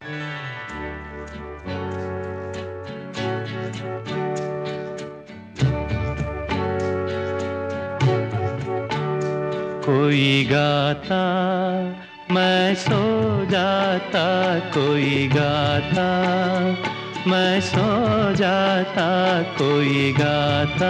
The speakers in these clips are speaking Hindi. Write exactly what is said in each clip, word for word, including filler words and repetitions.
कोई गाता मैं सो जाता, कोई गाता मैं सो जाता, कोई गाता।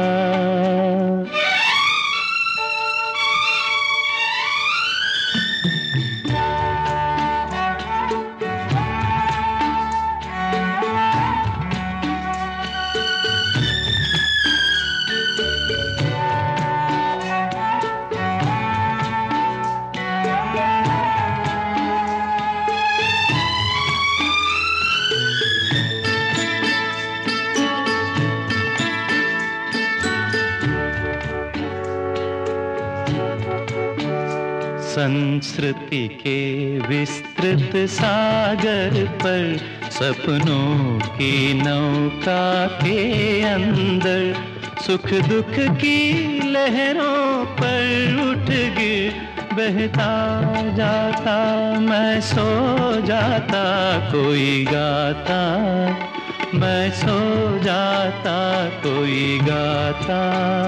संस्कृति के विस्तृत सागर पर, सपनों की नौका के अंदर, सुख दुख की लहरों पर उठ गिर बहता जाता, मैं सो जाता, कोई गाता मैं सो जाता, कोई गाता।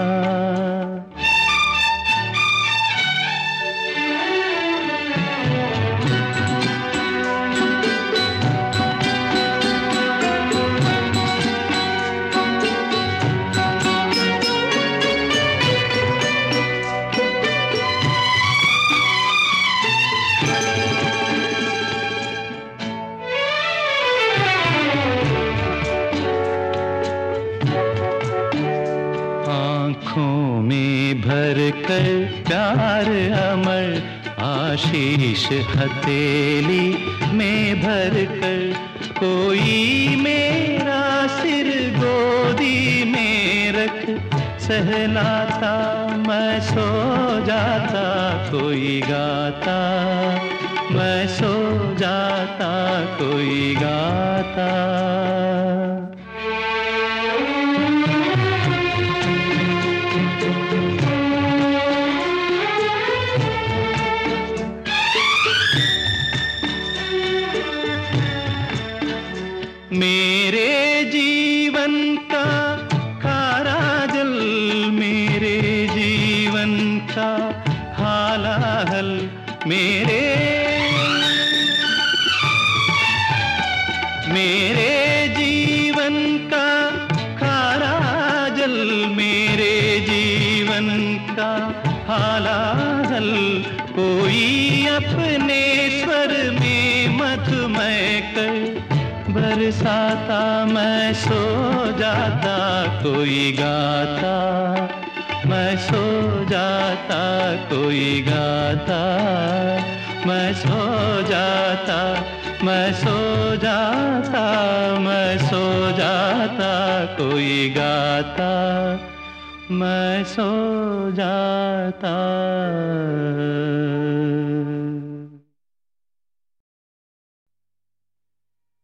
आँखों में भर कर प्यार अमर, आशीष हथेली में भर कर, कोई मेरा सिर गोदी में रख सहलाता, मैं सो जाता, कोई गाता मैं सो जाता, कोई गाता। मेरे जीवन का खारा जल, मेरे जीवन का हालाहल, मेरे मेरे जीवन का खारा जल, मेरे जीवन का हालाहल, कोई अपने स्वर में मधुमय कर बरसाता, मैं सो जाता, कोई गाता मैं सो जाता, कोई गाता मैं सो जाता, मैं सो जाता, मैं सो जाता, कोई गाता मैं सो जाता।